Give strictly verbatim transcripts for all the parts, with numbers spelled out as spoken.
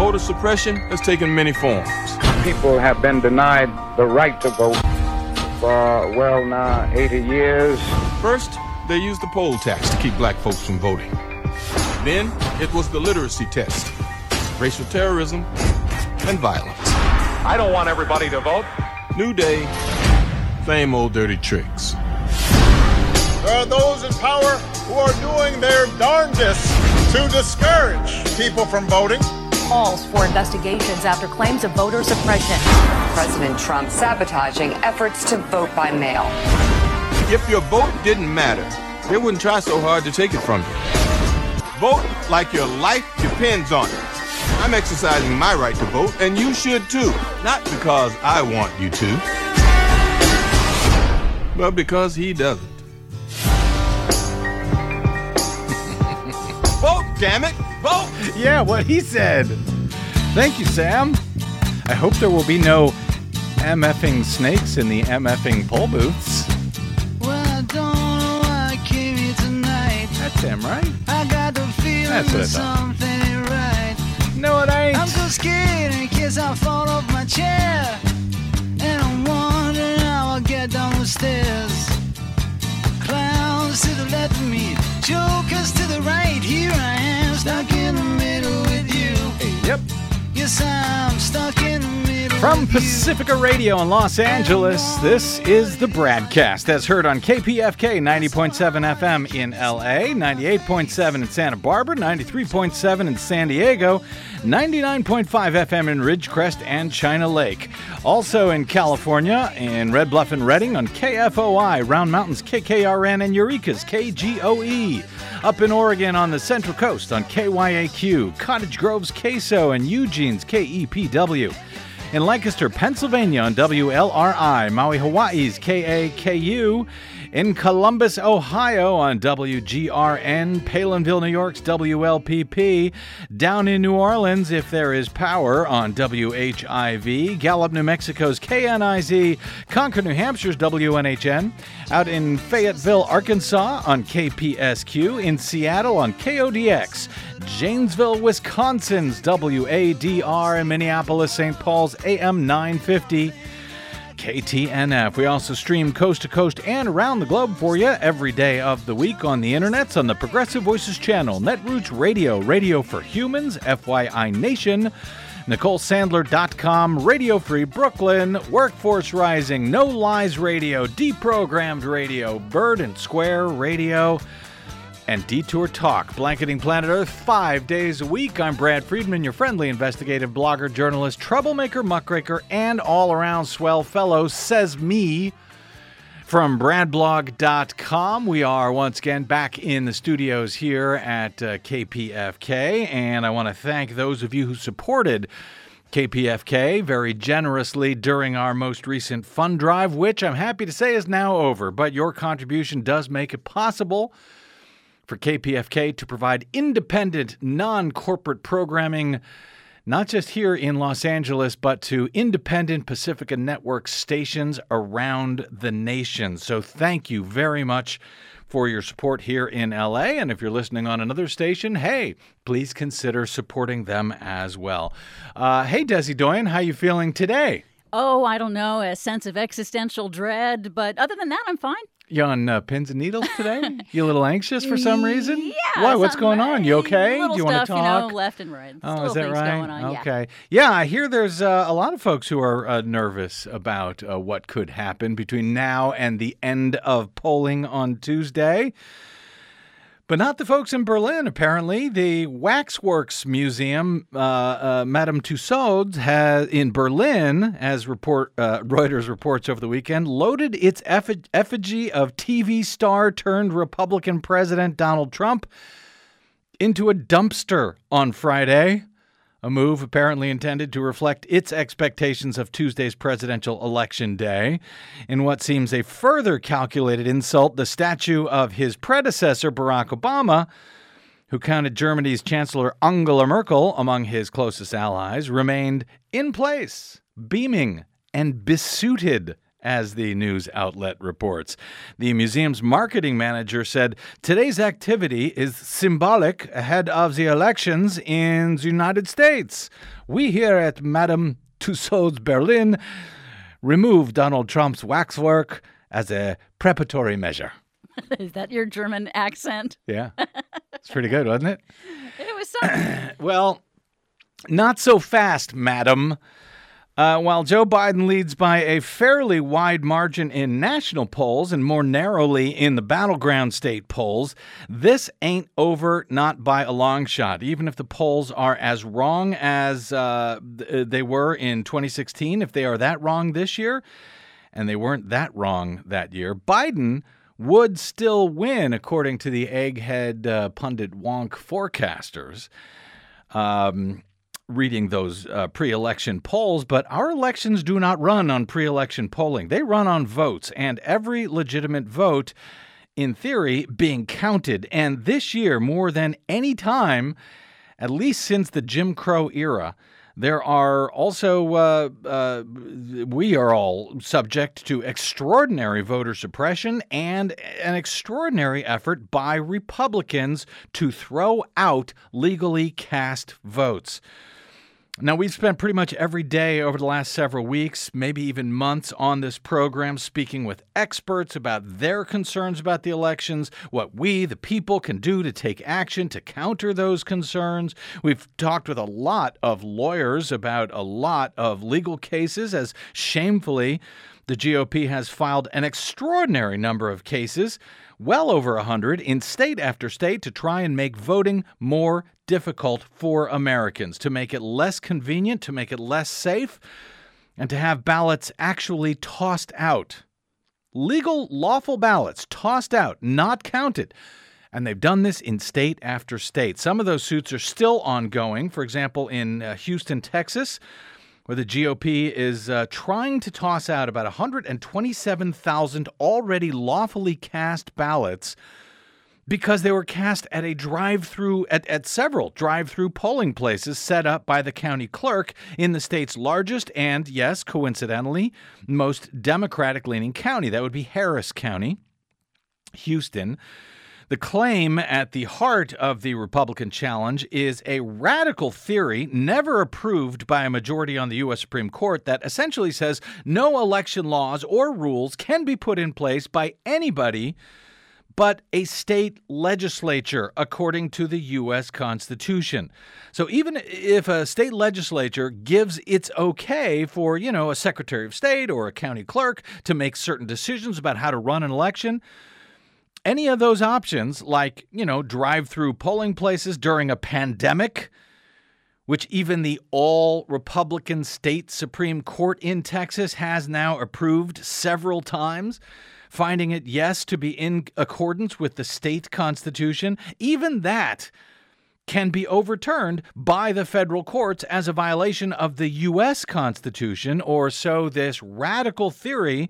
voter suppression has taken many forms. People have been denied the right to vote for, well, now eighty years. First, they used the poll tax to keep black folks from voting. Then, it was the literacy test, racial terrorism, and violence. I don't want everybody to vote. New day, same old dirty tricks. There are those in power who are doing their darndest to discourage people from voting. Calls for investigations after claims of voter suppression. President Trump sabotaging efforts to vote by mail. If your vote didn't matter, they wouldn't try so hard to take it from you. Vote like your life depends on it. I'm exercising my right to vote, and you should too. Not because I want you to, but because he doesn't. Vote, damn it! Vote! Yeah, what he said. Thank you, Sam. I hope there will be no MFing snakes in the MFing poll booths. Well, I don't know why I came here tonight. That's him, right? I got the feeling That's what I that thought. something ain't right. No, it ain't. I'm so scared in case I fall off my chair. And I'm wondering how I'll get down the stairs. Clowns to the left of me, jokers to the right. Here I am, stuck in the middle with you. Hey, yep. Yes, I'm stuck in the middle From with Pacifica Radio in Los Angeles, this is the Bradcast, as heard on K P F K ninety point seven F M in L A, ninety-eight point seven in Santa Barbara, ninety-three point seven in San Diego, ninety-nine point five F M in Ridgecrest and China Lake. Also in California, in Red Bluff and Redding on K F O I, Round Mountains K K R N, and Eureka's K G O E. Up in Oregon on the Central Coast on K Y A Q, Cottage Grove's K S O, and Eugene's K E P W. In Lancaster, Pennsylvania on W L R I, Maui, Hawaii's K A K U. In Columbus, Ohio on W G R N, Palinville, New York's W L P P. Down in New Orleans, if there is power, on W H I V. Gallup, New Mexico's K N I Z. Concord, New Hampshire's W N H N. Out in Fayetteville, Arkansas on K P S Q. In Seattle on K O D X. Janesville, Wisconsin's W A D R. And Minneapolis, Saint Paul's A M nine fifty. K T N F. We also stream coast to coast and around the globe for you every day of the week on the internets on the Progressive Voices channel, Netroots Radio, Radio for Humans, F Y I Nation, Nicole Sandler dot com, Radio Free Brooklyn, Workforce Rising, No Lies Radio, Deprogrammed Radio, Bird and Square Radio, and Detour Talk, blanketing planet Earth five days a week. I'm Brad Friedman, your friendly investigative blogger, journalist, troublemaker, muckraker, and all-around swell fellow, says me. From brad blog dot com, we are once again back in the studios here at uh, K P F K, and I want to thank those of you who supported K P F K very generously during our most recent fund drive, which I'm happy to say is now over, but your contribution does make it possible for K P F K to provide independent, non-corporate programming, not just here in Los Angeles, but to independent Pacifica Network stations around the nation. So thank you very much for your support here in L A. And if you're listening on another station, hey, please consider supporting them as well. Uh, hey, Desi Doyen, how you feeling today? Oh, I don't know, a sense of existential dread, but other than that, I'm fine. You on uh, pins and needles today? You a little anxious for some reason? Yeah. Why? What's going on? You okay? Little Do you stuff, want to talk? You know, left and right. Oh, Little is that things right? Going on, okay. Yeah. yeah, I hear there's uh, a lot of folks who are uh, nervous about uh, what could happen between now and the end of polling on Tuesday. But not the folks in Berlin, apparently. The Waxworks Museum, uh, uh, Madame Tussauds, has, in Berlin, as report uh, Reuters reports over the weekend, loaded its effi- effigy of T V star turned Republican President Donald Trump into a dumpster on Friday. A move apparently intended to reflect its expectations of Tuesday's presidential election day. In what seems a further calculated insult, the statue of his predecessor, Barack Obama, who counted Germany's Chancellor Angela Merkel among his closest allies, remained in place, beaming and besuited as the news outlet reports. The museum's marketing manager said, today's activity is symbolic ahead of the elections in the United States. We here at Madame Tussauds Berlin remove Donald Trump's waxwork as a preparatory measure. Is that your German accent? Yeah. It's pretty good, wasn't it? It was something. Well, not so fast, madam. Uh, while Joe Biden leads by a fairly wide margin in national polls and more narrowly in the battleground state polls, this ain't over, not by a long shot. Even if the polls are as wrong as uh, they were in twenty sixteen, if they are that wrong this year, and they weren't that wrong that year, Biden would still win, according to the egghead uh, pundit wonk forecasters. Um... reading those uh, pre-election polls, but our elections do not run on pre-election polling. They run on votes, and every legitimate vote, in theory, being counted. And this year, more than any time, at least since the Jim Crow era, there are also, uh, uh, we are all subject to extraordinary voter suppression and an extraordinary effort by Republicans to throw out legally cast votes. Now, we've spent pretty much every day over the last several weeks, maybe even months, on this program speaking with experts about their concerns about the elections, what we, the people, can do to take action to counter those concerns. We've talked with a lot of lawyers about a lot of legal cases, as shamefully the G O P has filed an extraordinary number of cases, well over one hundred, in state after state to try and make voting more difficult for Americans, to make it less convenient, to make it less safe, and to have ballots actually tossed out. Legal, lawful ballots tossed out, not counted. And they've done this in state after state. Some of those suits are still ongoing. For example, in uh, Houston, Texas, where the G O P is uh, trying to toss out about one hundred twenty-seven thousand already lawfully cast ballots because they were cast at a drive-through, at, at several drive-through polling places set up by the county clerk in the state's largest and, yes, coincidentally, most Democratic-leaning county. That would be Harris County, Houston. The claim at the heart of the Republican challenge is a radical theory never approved by a majority on the U S Supreme Court that essentially says no election laws or rules can be put in place by anybody but a state legislature, according to the U S Constitution. So even if a state legislature gives its okay for, you know, a Secretary of State or a county clerk to make certain decisions about how to run an election, any of those options, like, you know, drive-through polling places during a pandemic, which even the all-Republican state Supreme Court in Texas has now approved several times, finding it, yes, to be in accordance with the state constitution, even that can be overturned by the federal courts as a violation of the U S Constitution, or so this radical theory,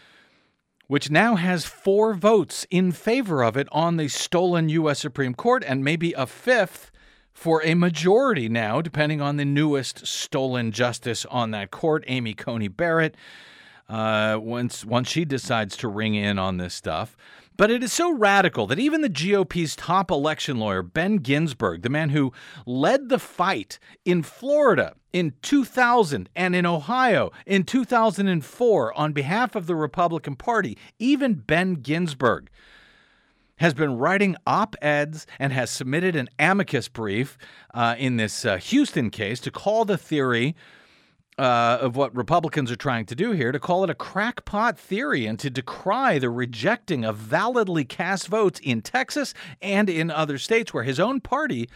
which now has four votes in favor of it on the stolen U S Supreme Court, and maybe a fifth for a majority now, depending on the newest stolen justice on that court, Amy Coney Barrett, uh, once, once she decides to ring in on this stuff. But it is so radical that even the G O P's top election lawyer, Ben Ginsburg, the man who led the fight in Florida in two thousand and in Ohio in two thousand four on behalf of the Republican Party, even Ben Ginsburg has been writing op-eds and has submitted an amicus brief uh, in this uh, Houston case to call the theory Uh, of what Republicans are trying to do here, to call it a crackpot theory and to decry the rejecting of validly cast votes in Texas and in other states where his own party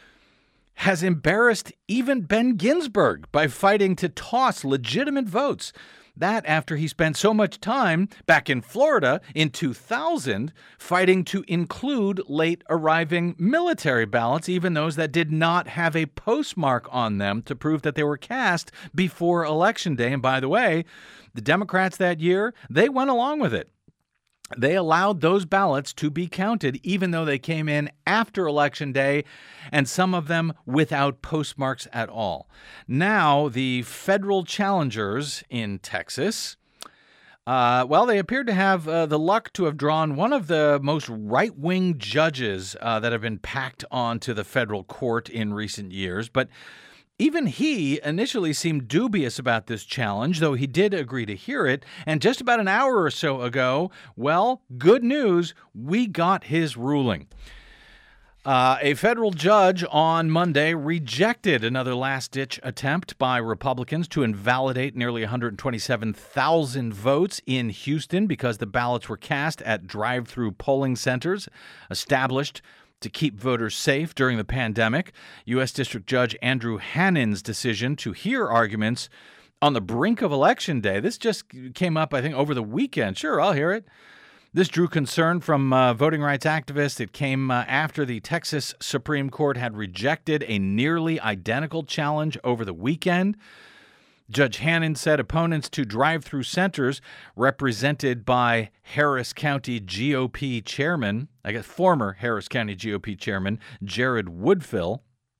has embarrassed even Ben Ginsburg by fighting to toss legitimate votes. That after he spent so much time back in Florida in two thousand fighting to include late arriving military ballots, even those that did not have a postmark on them to prove that they were cast before Election Day. And by the way, the Democrats that year, they went along with it. They allowed those ballots to be counted, even though they came in after Election Day, and some of them without postmarks at all. Now, the federal challengers in Texas Uh, well, they appeared to have uh, the luck to have drawn one of the most right-wing judges uh, that have been packed onto the federal court in recent years. But even he initially seemed dubious about this challenge, though he did agree to hear it. And just about an hour or so ago, well, good news, we got his ruling. Uh, a federal judge on Monday rejected another last-ditch attempt by Republicans to invalidate nearly one hundred twenty-seven thousand votes in Houston because the ballots were cast at drive-through polling centers established to keep voters safe during the pandemic. U S. District Judge Andrew Hanin's decision to hear arguments on the brink of Election Day. This just came up, I think, over the weekend. Sure, I'll hear it. This drew concern from uh, voting rights activists. It came uh, after the Texas Supreme Court had rejected a nearly identical challenge over the weekend. Judge Hanin said opponents to drive-through centers represented by Harris County G O P chairman, I guess former Harris County G O P chairman, Jared Woodfill,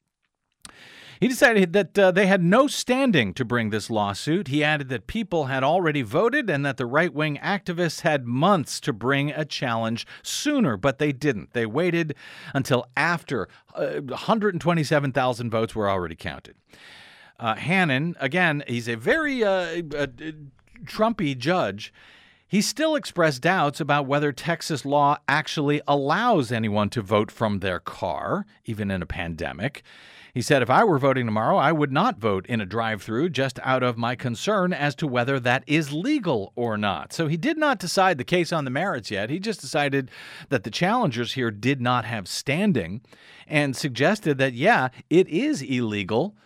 he decided that uh, they had no standing to bring this lawsuit. He added that people had already voted and that the right-wing activists had months to bring a challenge sooner, but they didn't. They waited until after uh, one hundred twenty-seven thousand votes were already counted. Uh, Hanin, again, he's a very uh, uh, Trumpy judge. He still expressed doubts about whether Texas law actually allows anyone to vote from their car, even in a pandemic. He said, if I were voting tomorrow, I would not vote in a drive-through just out of my concern as to whether that is legal or not. So he did not decide the case on the merits yet. He just decided that the challengers here did not have standing and suggested that, yeah, it is illegal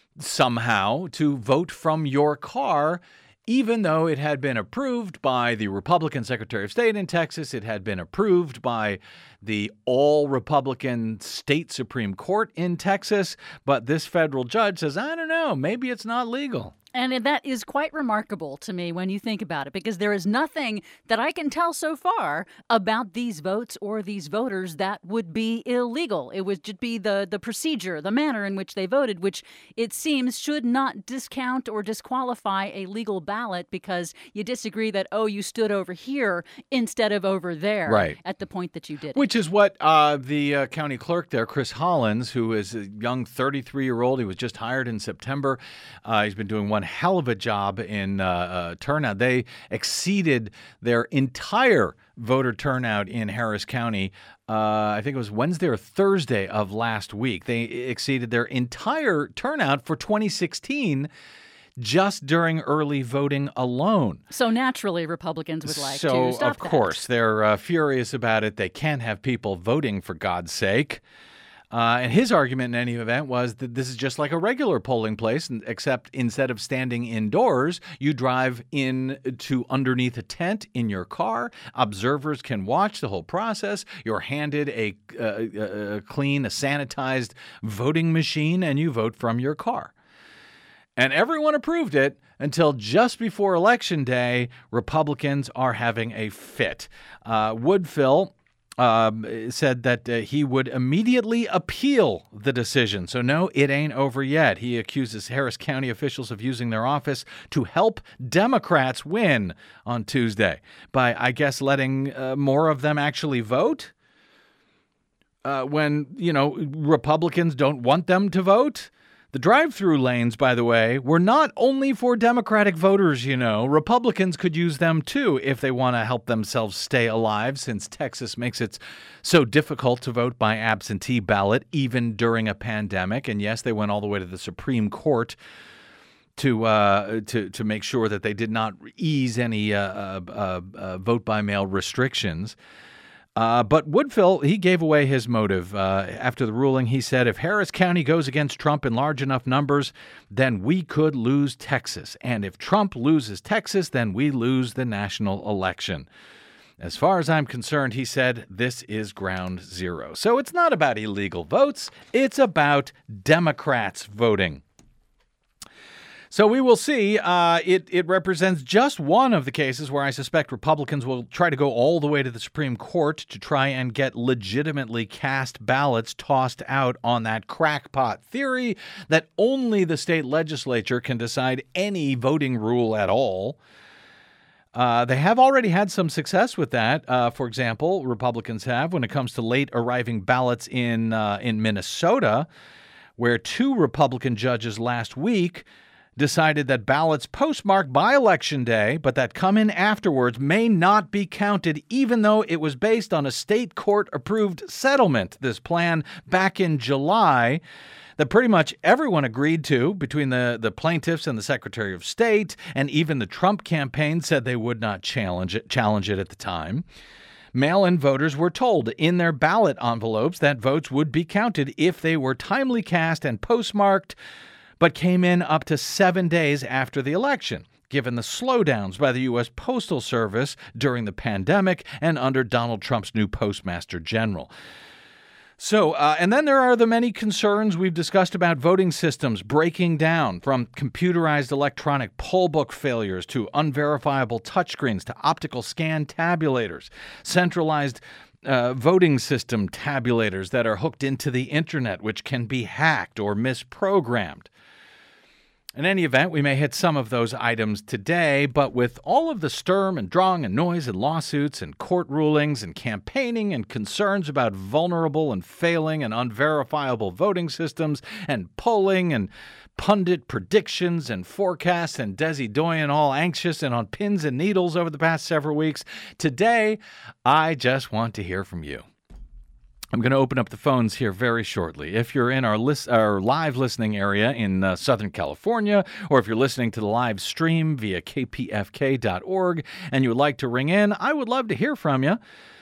somehow to vote from your car, even though it had been approved by the Republican Secretary of State in Texas. It had been approved by the all-Republican state Supreme Court in Texas. But this federal judge says, I don't know, maybe it's not legal. And that is quite remarkable to me when you think about it, because there is nothing that I can tell so far about these votes or these voters that would be illegal. It would just be the, the procedure, the manner in which they voted, which it seems should not discount or disqualify a legal ballot because you disagree that, oh, you stood over here instead of over there right. at the point that you did it. Which is what uh, the uh, county clerk there, Chris Hollins, who is a young thirty-three-year-old, he was just hired in September. Uh, he's been doing one hell of a job in uh, uh, turnout. They exceeded their entire voter turnout in Harris County. Uh, I think it was Wednesday or Thursday of last week. They exceeded their entire turnout for twenty sixteen just during early voting alone. So naturally, Republicans would like so, to stop of that. course, they're uh, furious about it. They can't have people voting, for God's sake. Uh, and his argument in any event was that this is just like a regular polling place, except instead of standing indoors, you drive in to underneath a tent in your car. Observers can watch the whole process. You're handed a, a, a clean, a sanitized voting machine, and you vote from your car. And everyone approved it until just before Election Day. Republicans are having a fit. Uh, Woodfill Um, said that uh, he would immediately appeal the decision. So no, it ain't over yet. He accuses Harris County officials of using their office to help Democrats win on Tuesday by, I guess, letting uh, more of them actually vote uh, when, you know, Republicans don't want them to vote. The drive-through lanes, by the way, were not only for Democratic voters, you know. Republicans could use them, too, if they want to help themselves stay alive, since Texas makes it so difficult to vote by absentee ballot, even during a pandemic. And yes, they went all the way to the Supreme Court to uh, to to make sure that they did not ease any uh, uh, uh, uh, vote-by-mail restrictions. Uh, but Woodfill, he gave away his motive. Uh, after the ruling, he said, if Harris County goes against Trump in large enough numbers, then we could lose Texas. And if Trump loses Texas, then we lose the national election. As far as I'm concerned, he said, this is ground zero. So it's not about illegal votes. It's about Democrats voting. So we will see. Uh, it, it represents just one of the cases where I suspect Republicans will try to go all the way to the Supreme Court to try and get legitimately cast ballots tossed out on that crackpot theory that only the state legislature can decide any voting rule at all. Uh, they have already had some success with that. Uh, for example, Republicans have when it comes to late arriving ballots in uh, in Minnesota, where two Republican judges last week decided that ballots postmarked by Election Day, but that come in afterwards, may not be counted, even though it was based on a state court-approved settlement. This plan back in July that pretty much everyone agreed to between the, the plaintiffs and the Secretary of State, and even the Trump campaign said they would not challenge it, challenge it at the time. Mail-in voters were told in their ballot envelopes that votes would be counted if they were timely cast and postmarked, but came in up to seven days after the election, given the slowdowns by the U S Postal Service during the pandemic and under Donald Trump's new Postmaster General. So, uh, and then there are the many concerns we've discussed about voting systems breaking down, from computerized electronic poll book failures to unverifiable touchscreens to optical scan tabulators, centralized uh, voting system tabulators that are hooked into the internet, which can be hacked or misprogrammed. In any event, we may hit some of those items today, but with all of the sturm and drang and noise and lawsuits and court rulings and campaigning and concerns about vulnerable and failing and unverifiable voting systems and polling and pundit predictions and forecasts and Desi Doyen all anxious and on pins and needles over the past several weeks, today I just want to hear from you. I'm going to open up the phones here very shortly. If you're in our list, our live listening area in uh, Southern California, or if you're listening to the live stream via K P F K dot org and you would like to ring in, I would love to hear from you.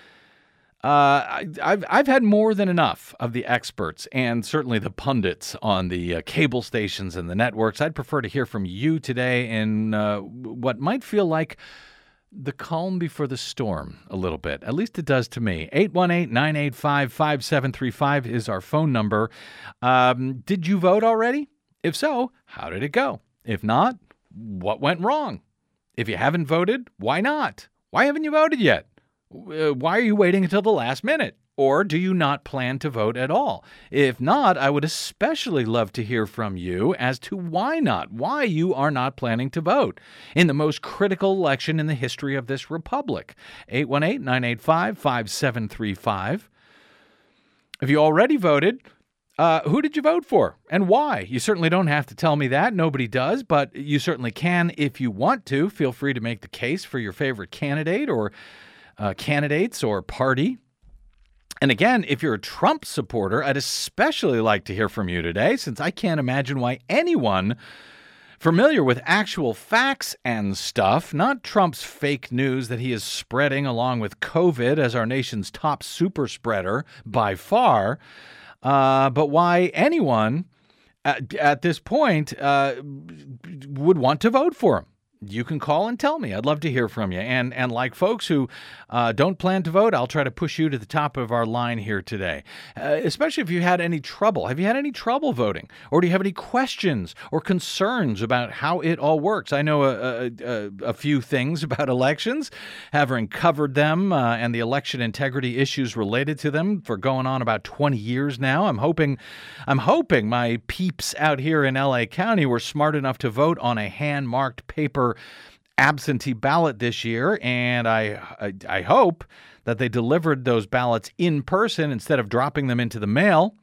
Uh, I, I've I've had more than enough of the experts and certainly the pundits on the uh, cable stations and the networks. I'd prefer to hear from you today in uh, what might feel like the calm before the storm a little bit. At least it does to me. eight one eight, nine eight five, five seven three five is our phone number. Um, did you vote already? If so, how did it go? If not, what went wrong? If you haven't voted, why not? Why haven't you voted yet? Uh, why are you waiting until the last minute? Or do you not plan to vote at all? If not, I would especially love to hear from you as to why not, why you are not planning to vote in the most critical election in the history of this republic. eight one eight, nine eight five, five seven three five. If you already voted, uh, who did you vote for and why? You certainly don't have to tell me that. Nobody does, but you certainly can if you want to. Feel free to make the case for your favorite candidate or uh, candidates or party. And again, if you're a Trump supporter, I'd especially like to hear from you today, since I can't imagine why anyone familiar with actual facts and stuff, not Trump's fake news that he is spreading along with COVID as our nation's top super spreader by far, uh, but why anyone at, at this point uh, would want to vote for him. You can call and tell me. I'd love to hear from you. And and like folks who uh, don't plan to vote, I'll try to push you to the top of our line here today, uh, especially if you had any trouble. Have you had any trouble voting? Or do you have any questions or concerns about how it all works? I know a, a, a few things about elections, having covered them uh, and the election integrity issues related to them for going on about twenty years now. I'm hoping, I'm hoping my peeps out here in L A County were smart enough to vote on a hand-marked paper absentee ballot this year, and I, I I hope that they delivered those ballots in person instead of dropping them into the mail.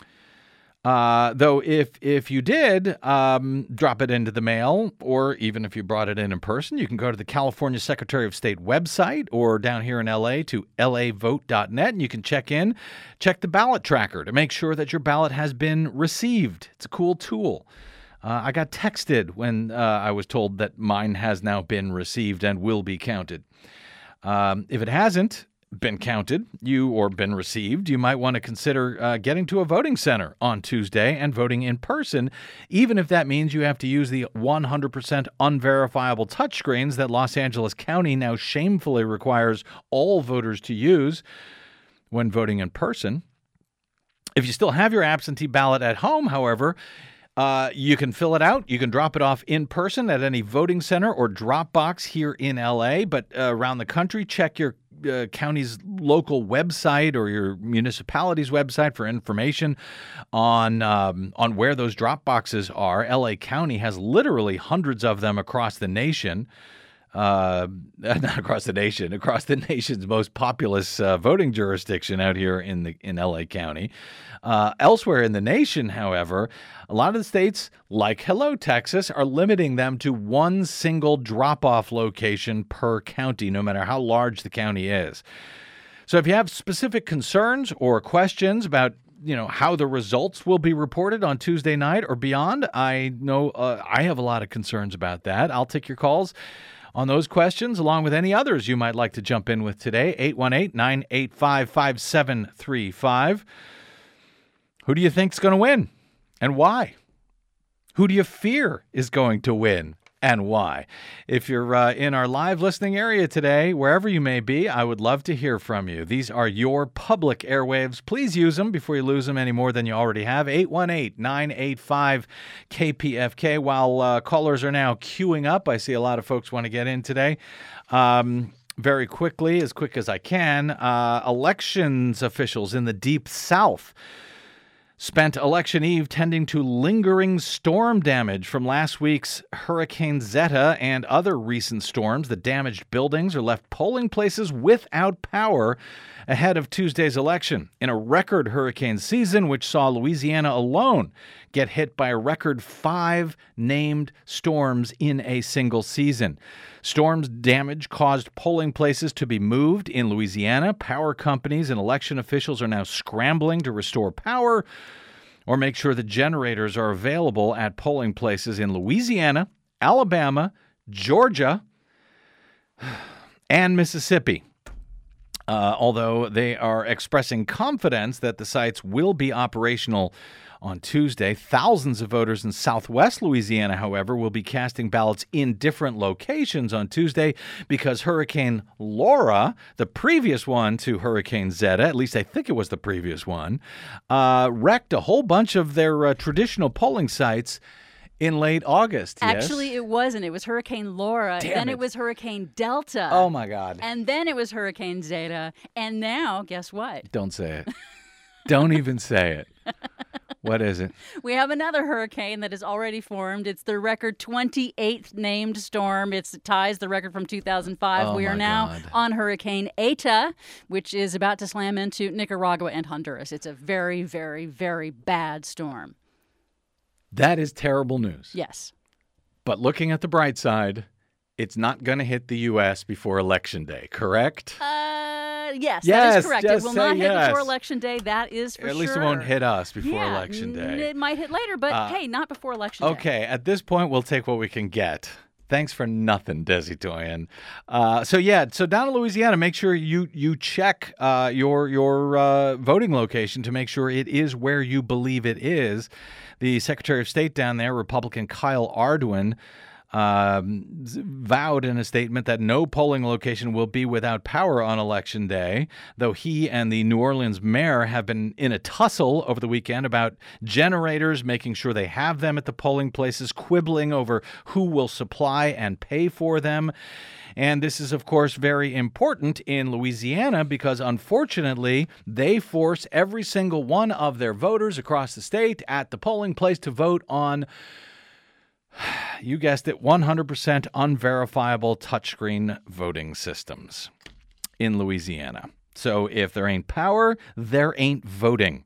Uh, though if if you did um, drop it into the mail, or even if you brought it in in person, you can go to the California Secretary of State website or down here in L A to L A vote dot net, and you can check in, check the ballot tracker to make sure that your ballot has been received. It's a cool tool. Uh, I got texted when uh, I was told that mine has now been received and will be counted. Um, if it hasn't been counted, you or been received, you might want to consider uh, getting to a voting center on Tuesday and voting in person, even if that means you have to use the one hundred percent unverifiable touchscreens that Los Angeles County now shamefully requires all voters to use when voting in person. If you still have your absentee ballot at home, however, Uh, you can fill it out. You can drop it off in person at any voting center or drop box here in L A. But uh, around the country, check your uh, county's local website or your municipality's website for information on um, on where those drop boxes are. L A County has literally hundreds of them across the nation. Uh, not across the nation, across the nation's most populous uh, voting jurisdiction out here in the in L A County. Uh, elsewhere in the nation, however, a lot of the states, like Hello Texas, are limiting them to one single drop-off location per county, no matter how large the county is. So if you have specific concerns or questions about you know, how the results will be reported on Tuesday night or beyond, I know uh, I have a lot of concerns about that. I'll take your calls on those questions, along with any others you might like to jump in with today. eight one eight, nine eight five, five seven three five. Who do you think's going to win and why? Who do you fear is going to win and why? If you're uh, in our live listening area today, wherever you may be, I would love to hear from you. These are your public airwaves. Please use them before you lose them any more than you already have. eight one eight, nine eight five, K P F K. While uh, callers are now queuing up, I see a lot of folks want to get in today. Um, very quickly, as quick as I can, uh, elections officials in the Deep South spent election eve tending to lingering storm damage from last week's Hurricane Zeta and other recent storms. The damaged buildings are left polling places without power ahead of Tuesday's election in a record hurricane season, which saw Louisiana alone get hit by a record five named storms in a single season. Storms damage caused polling places to be moved in Louisiana. Power companies and election officials are now scrambling to restore power or make sure the generators are available at polling places in Louisiana, Alabama, Georgia, and Mississippi. Uh, although they are expressing confidence that the sites will be operational on Tuesday. Thousands of voters in southwest Louisiana, however, will be casting ballots in different locations on Tuesday because Hurricane Laura, the previous one to Hurricane Zeta, at least I think it was the previous one, uh, wrecked a whole bunch of their uh, traditional polling sites in late August. Actually, yes? It wasn't. It was Hurricane Laura. Damn then it. it was Hurricane Delta. Oh, my God. And then it was Hurricane Zeta. And now, guess what? Don't say it. Don't even say it. What is it? We have another hurricane that has already formed. It's the record twenty-eighth named storm. It ties the record from two thousand five. Oh we are my now God. on Hurricane Eta, which is about to slam into Nicaragua and Honduras. It's a very, very, very bad storm. That is terrible news. Yes. But looking at the bright side, it's not going to hit the U S before Election Day, correct? Uh, yes, that Yes, is correct. It just will say not hit yes. before Election Day. That is for sure. At least it won't hit us before yeah, Election Day. n- It might hit later, but Uh, hey, not before Election Day. Okay, at this point, we'll take what we can get. Thanks for nothing, Desi Doyen. Uh, so yeah, so down in Louisiana, make sure you you check uh, your your uh, voting location to make sure it is where you believe it is. The Secretary of State down there, Republican Kyle Ardoin, um, vowed in a statement that no polling location will be without power on Election Day, though he and the New Orleans mayor have been in a tussle over the weekend about generators, making sure they have them at the polling places, quibbling over who will supply and pay for them. And this is, of course, very important in Louisiana because, unfortunately, they force every single one of their voters across the state at the polling place to vote on, you guessed it, one hundred percent unverifiable touchscreen voting systems in Louisiana. So if there ain't power, there ain't voting.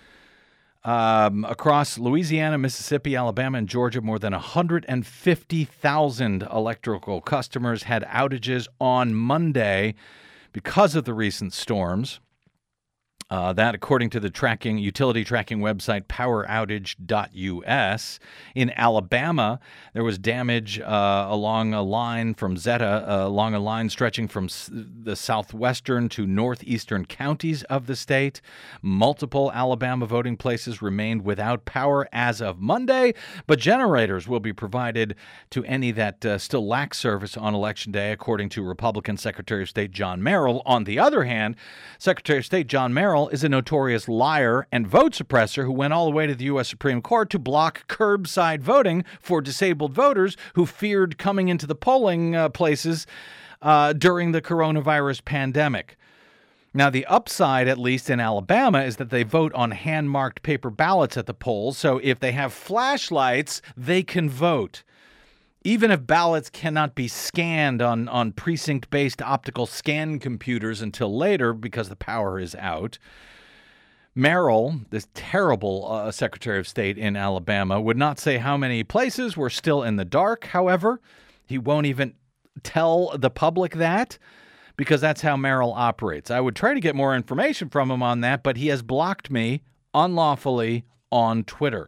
Um, across Louisiana, Mississippi, Alabama, and Georgia, more than one hundred fifty thousand electrical customers had outages on Monday because of the recent storms. Uh, that, according to the tracking utility tracking website power outage dot U S. In Alabama, there was damage uh, along a line from Zeta, uh, along a line stretching from s- the southwestern to northeastern counties of the state. Multiple Alabama voting places remained without power as of Monday, but generators will be provided to any that uh, still lack service on Election Day, according to Republican Secretary of State John Merrill. On the other hand, Secretary of State John Merrill is a notorious liar and vote suppressor who went all the way to the U S Supreme Court to block curbside voting for disabled voters who feared coming into the polling uh, places uh, during the coronavirus pandemic. Now, the upside, at least in Alabama, is that they vote on hand-marked paper ballots at the polls, so if they have flashlights, they can vote. even if ballots cannot be scanned on, on precinct-based optical scan computers until later because the power is out, Merrill, this terrible uh, Secretary of State in Alabama, would not say how many places were still in the dark. However, he won't even tell the public that because that's how Merrill operates. I would try to get more information from him on that, but he has blocked me unlawfully on Twitter.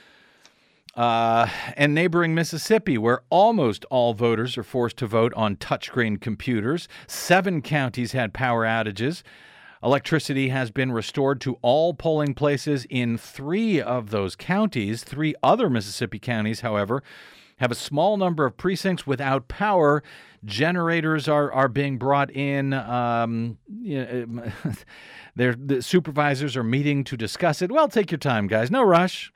Uh, and neighboring Mississippi, where almost all voters are forced to vote on touchscreen computers, seven counties had power outages. Electricity has been restored to all polling places in three of those counties. Three other Mississippi counties, however, have a small number of precincts without power. Generators are, are being brought in. Um, you know, the supervisors are meeting to discuss it. Well, take your time, guys. No rush.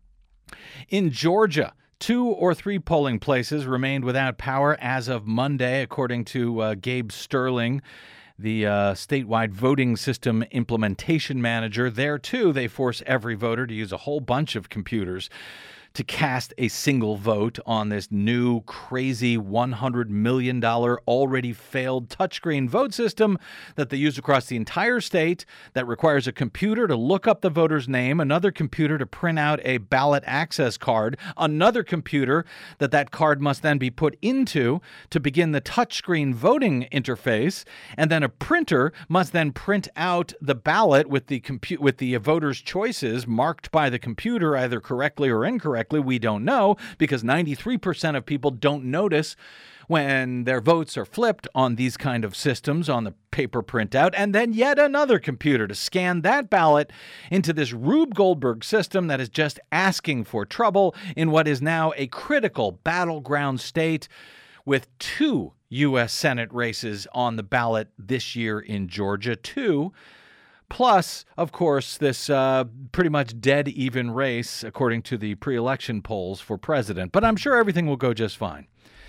In Georgia, two or three polling places remained without power as of Monday, according to uh, Gabe Sterling, the uh, statewide voting system implementation manager. There, too, they force every voter to use a whole bunch of computers to cast a single vote on this new crazy one hundred million dollars already failed touchscreen vote system that they use across the entire state that requires a computer to look up the voter's name, another computer to print out a ballot access card, another computer that that card must then be put into to begin the touchscreen voting interface, and then a printer must then print out the ballot with the compu- with the voter's choices marked by the computer either correctly or incorrectly. We don't know because ninety-three percent of people don't notice when their votes are flipped on these kind of systems on the paper printout, and then yet another computer to scan that ballot into this Rube Goldberg system that is just asking for trouble in what is now a critical battleground state with two U S Senate races on the ballot this year in Georgia, two. Plus, of course, this uh, pretty much dead even race, according to the pre-election polls for president. But I'm sure everything will go just fine.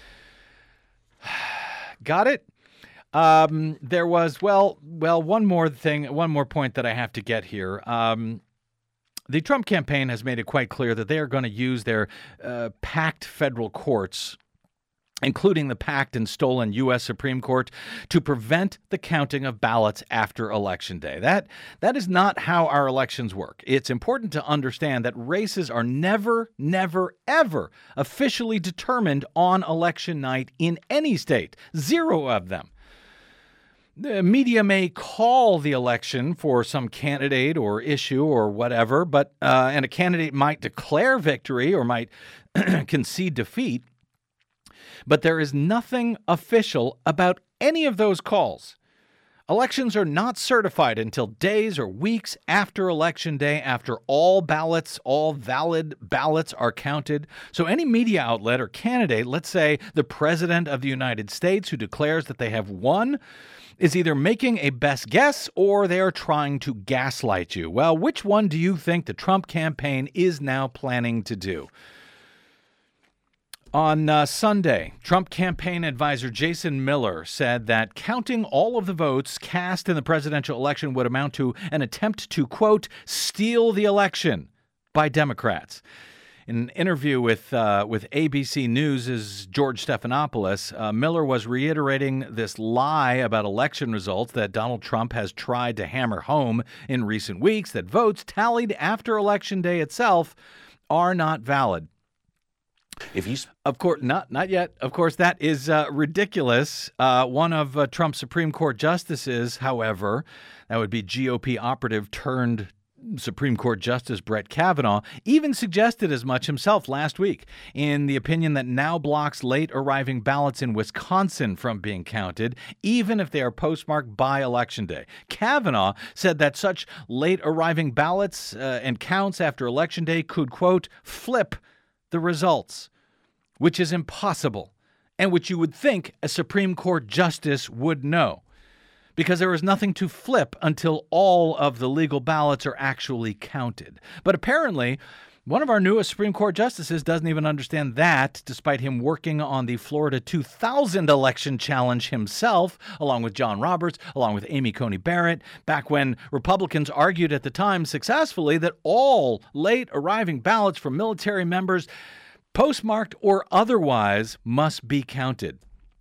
Got it? Um, there was, well, well, one more thing, one more point that I have to get here. Um, the Trump campaign has made it quite clear that they are going to use their uh, packed federal courts, including the packed and stolen U S Supreme Court, to prevent the counting of ballots after Election Day. That that is not how our elections work. It's important to understand that races are never, never, ever officially determined on election night in any state. Zero of them. The media may call the election for some candidate or issue or whatever, but uh, and a candidate might declare victory or might concede defeat. But there is nothing official about any of those calls. Elections are not certified until days or weeks after Election Day, after all ballots, all valid ballots are counted. So any media outlet or candidate, let's say the President of the United States, who declares that they have won, is either making a best guess or they are trying to gaslight you. Well, which one do you think the Trump campaign is now planning to do? On uh, Sunday, Trump campaign advisor Jason Miller said that counting all of the votes cast in the presidential election would amount to an attempt to, quote, steal the election by Democrats. In an interview with uh, with A B C News' George Stephanopoulos, uh, Miller was reiterating this lie about election results that Donald Trump has tried to hammer home in recent weeks, that votes tallied after Election Day itself are not valid. If he's of course not not yet. Of course, that is uh, ridiculous. Uh, one of uh, Trump's Supreme Court justices, however, that would be G O P operative turned Supreme Court Justice Brett Kavanaugh, even suggested as much himself last week in the opinion that now blocks late arriving ballots in Wisconsin from being counted, even if they are postmarked by Election Day. Kavanaugh said that such late arriving ballots uh, and counts after Election Day could, quote, flip the results, which is impossible, and which you would think a Supreme Court justice would know, because there is nothing to flip until all of the legal ballots are actually counted. But apparently, one of our newest Supreme Court justices doesn't even understand that, despite him working on the Florida two thousand election challenge himself, along with John Roberts, along with Amy Coney Barrett, back when Republicans argued at the time successfully that all late arriving ballots from military members postmarked or otherwise, must be counted.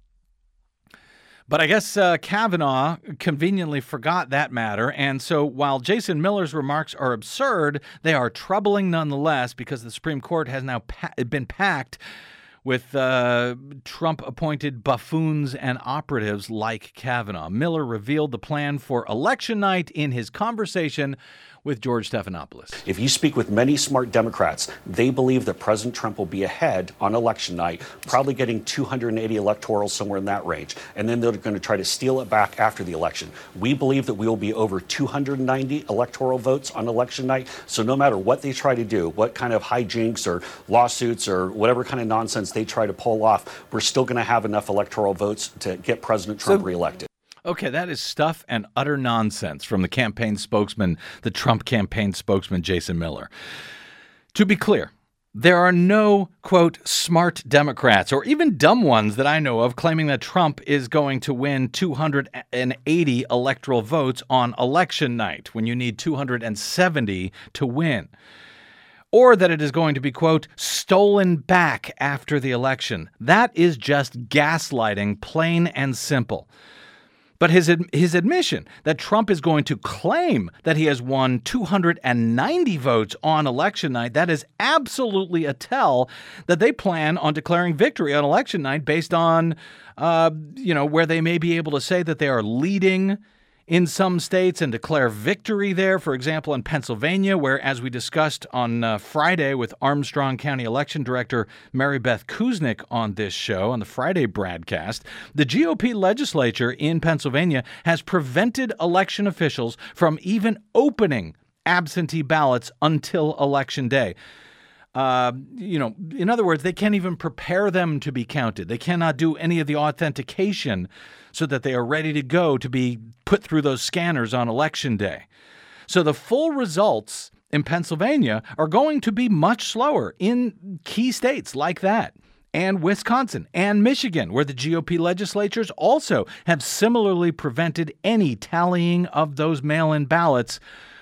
But I guess uh, Kavanaugh conveniently forgot that matter, and so while Jason Miller's remarks are absurd, they are troubling nonetheless because the Supreme Court has now pa- been packed with uh, Trump-appointed buffoons and operatives like Kavanaugh. Miller revealed the plan for election night in his conversation with George Stephanopoulos. If you speak with many smart Democrats, they believe that President Trump will be ahead on election night, probably getting two hundred eighty electorals, somewhere in that range. And then they're going to try to steal it back after the election. We believe that we will be over two hundred ninety electoral votes on election night. So no matter what they try to do, what kind of hijinks or lawsuits or whatever kind of nonsense they try to pull off, we're still going to have enough electoral votes to get President Trump so, reelected. Okay, that is stuff and utter nonsense from the campaign spokesman, the Trump campaign spokesman, Jason Miller. To be clear, there are no, quote, smart Democrats or even dumb ones that I know of claiming that Trump is going to win two hundred eighty electoral votes on election night when you need two hundred seventy to win. Or that it is going to be, quote, stolen back after the election. That is just gaslighting, plain and simple. But his his admission that Trump is going to claim that he has won two hundred ninety votes on election night, that is absolutely a tell that they plan on declaring victory on election night based on, uh, you know, where they may be able to say that they are leading in some states and declare victory there. For example, in Pennsylvania, where, as we discussed on uh, Friday with Armstrong County Election Director Mary Beth Kuznick on this show, on the Friday broadcast, the G O P legislature in Pennsylvania has prevented election officials from even opening absentee ballots until Election Day. Uh, you know, in other words, they can't even prepare them to be counted. They cannot do any of the authentication so that they are ready to go to be put through those scanners on Election Day. So the full results in Pennsylvania are going to be much slower in key states like that, and Wisconsin and Michigan, where the G O P legislatures also have similarly prevented any tallying of those mail-in ballots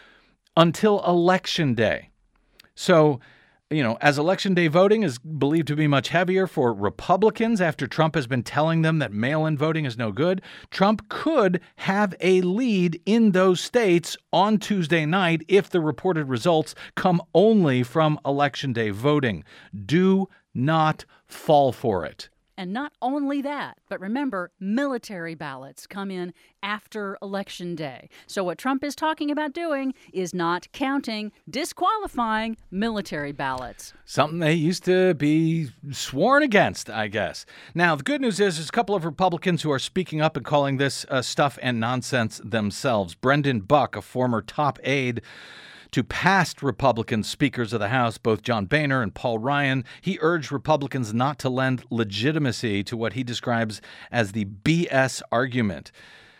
until Election Day. So, you know, as Election Day voting is believed to be much heavier for Republicans after Trump has been telling them that mail-in voting is no good, Trump could have a lead in those states on Tuesday night if the reported results come only from Election Day voting. Do not fall for it. And not only that, but remember, military ballots come in after Election Day. So what Trump is talking about doing is not counting, disqualifying military ballots. Something they used to be sworn against, I guess. Now, the good news is there's a couple of Republicans who are speaking up and calling this uh, stuff and nonsense themselves. Brendan Buck, a former top aide to past Republican speakers of the House, both John Boehner and Paul Ryan, he urged Republicans not to lend legitimacy to what he describes as the B S argument,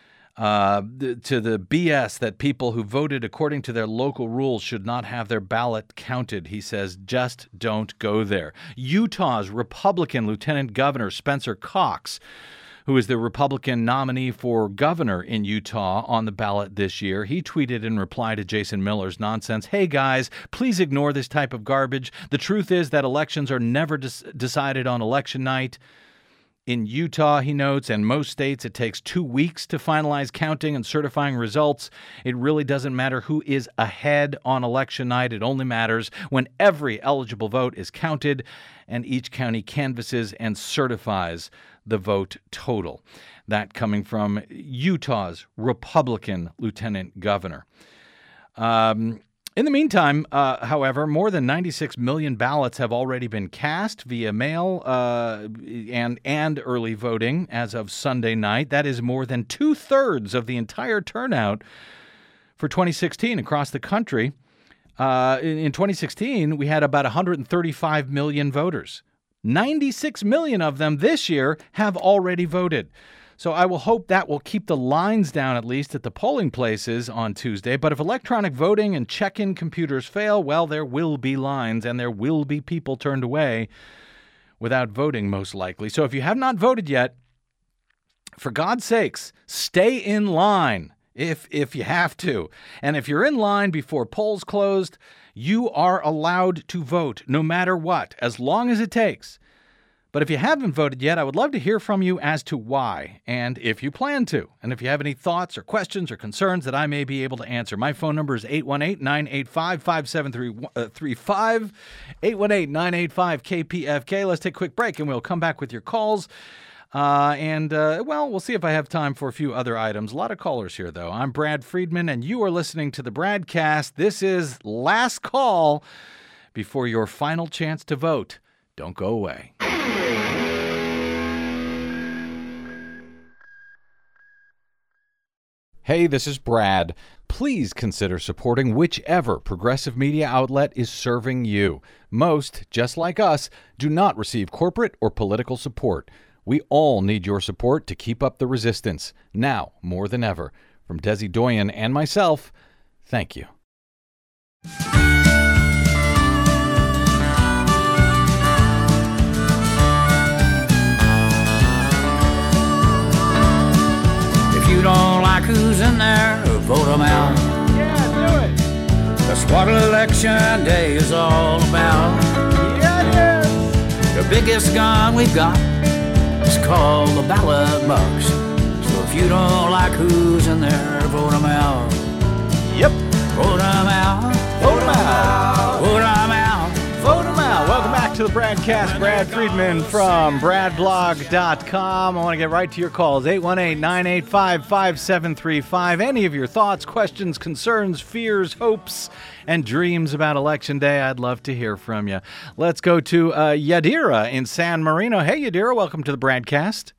uh, to the B S that people who voted according to their local rules should not have their ballot counted. He says, just don't go there. Utah's Republican Lieutenant Governor Spencer Cox, who is the Republican nominee for governor in Utah on the ballot this year, he tweeted in reply to Jason Miller's nonsense, "Hey guys, please ignore this type of garbage. The truth is that elections are never des- decided on election night. In Utah," he notes, and most states, it takes two weeks to finalize counting and certifying results. It really doesn't matter who is ahead on election night. It only matters when every eligible vote is counted and each county canvasses and certifies the vote total. That coming from Utah's Republican lieutenant governor. Um, in the meantime, uh, however, more than ninety-six million ballots have already been cast via mail uh, and, and early voting as of Sunday night. That is more than two-thirds of the entire turnout for twenty sixteen across the country. Uh, in, in twenty sixteen, we had about one hundred thirty-five million voters. ninety-six million of them this year have already voted. So I will hope that will keep the lines down, at least at the polling places on Tuesday. But if electronic voting and check-in computers fail, well, there will be lines and there will be people turned away without voting, most likely. So if you have not voted yet, for God's sakes, stay in line. if if you have to. And if you're in line before polls closed, you are allowed to vote no matter what, as long as it takes. But if you haven't voted yet, I would love to hear from you as to why and if you plan to. And if you have any thoughts or questions or concerns that I may be able to answer. My phone number is eight one eight, nine eight five, five seven three five, eight one eight, nine eight five, K P F K. Let's take a quick break and we'll come back with your calls. Uh, and, uh, well, we'll see if I have time for a few other items. A lot of callers here, though. I'm Brad Friedman, and you are listening to the Bradcast. This is last call before your final chance to vote. Don't go away. Hey, this is Brad. Please consider supporting whichever progressive media outlet is serving you. Most, just like us, do not receive corporate or political support. We all need your support to keep up the resistance, now more than ever. From Desi Doyen and myself, thank you. If you don't like who's in there, vote them out. Yeah, do it. That's what election day is all about. Yeah, it is. The biggest gun we've got is called the ballot box. So if you don't like who's in there, vote them out. Yep. Vote them out. Vote them out. Vote them out. Vote them out. Welcome back to the Bradcast. Brad Friedman from brad blog dot com. I want to get right to your calls. eight one eight, nine eight five, five seven three five. Any of your thoughts, questions, concerns, fears, hopes, and dreams about Election Day, I'd love to hear from you. Let's go to uh, Yadira in San Marino. Hey, Yadira, welcome to the Bradcast.